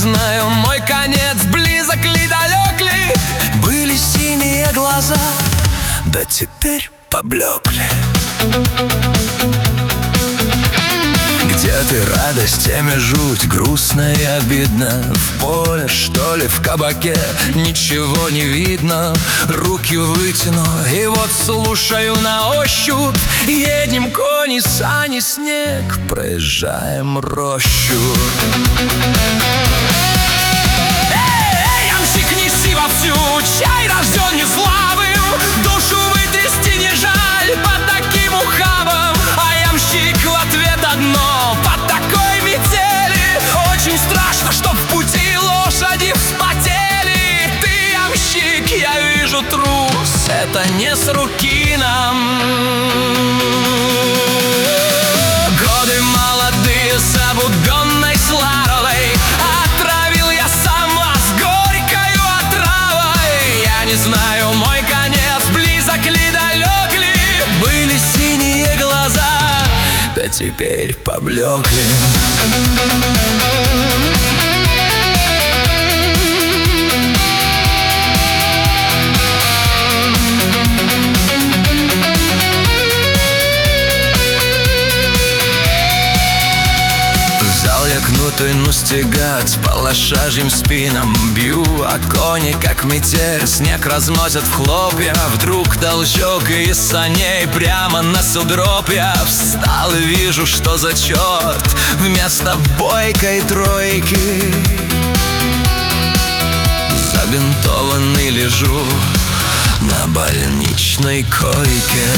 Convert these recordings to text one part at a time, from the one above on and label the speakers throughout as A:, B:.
A: знаю, мой конец близок ли, далек ли. Были синие глаза, да теперь поблекли. Где ты, радость, теми жуть, грустно и обидно. В поле, что ли, в кабаке, ничего не видно. Руки вытяну, и вот слушаю на ощупь. Едем кони, сани, снег, проезжаем рощу. Эй, ямщик, неси вовсю, чай рожден не славым. Душу вытрясти не жаль под таким ухабом. А ямщик в ответ одно: под такой метели очень страшно, чтоб в пути лошади вспотели. Ты, ямщик, я вижу трус, это не с руки нам. Годы молодые с обубенной славой, отравил я сам вас горькою отравой. Я не знаю, мой конец близок ли, далек ли. Были синие глаза, да теперь поблекли. Взял я кнут и ну стегать, по лошажьим спинам бью. А кони, как метель, снег разносят в хлопья. Вдруг толчок и из саней прямо на сугроб я встал и вижу, что за черт. Вместо бойкой тройки забинтованный лежу на больничной койке.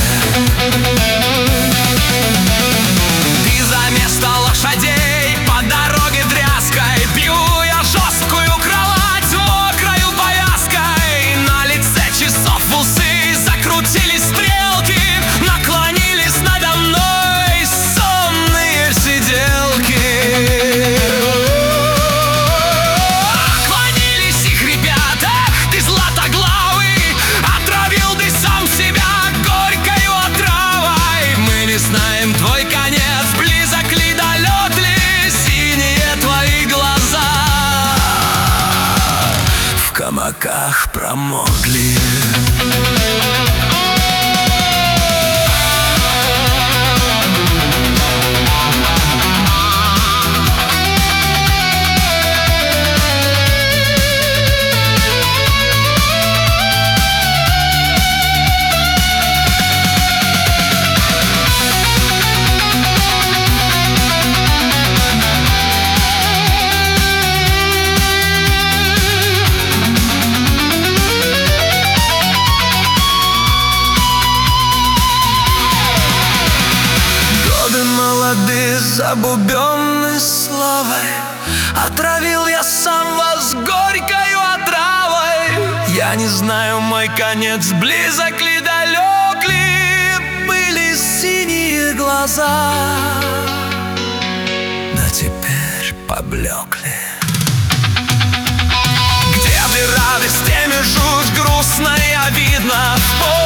A: Ты за место лошадей по дороге дрязкой. Бью я жесткую кровать мокрою повязкой. На лице часов в усы закрутились стрелки. Наклонились надо мной сонные сиделки. Наклонились и хрипят: эх, ты златоглавый, отравил ты сам себя горькою отравой. Мы не знаем, твой конец близок ли, далек ли. Синие твои глаза в камаках промокли. Забубенной славой отравил я сам вас горькою отравой. Я не знаю, мой конец близок ли, далек ли. Были синие глаза, да теперь поблекли. Где ты, радость, теми жуть, грустно и обидно.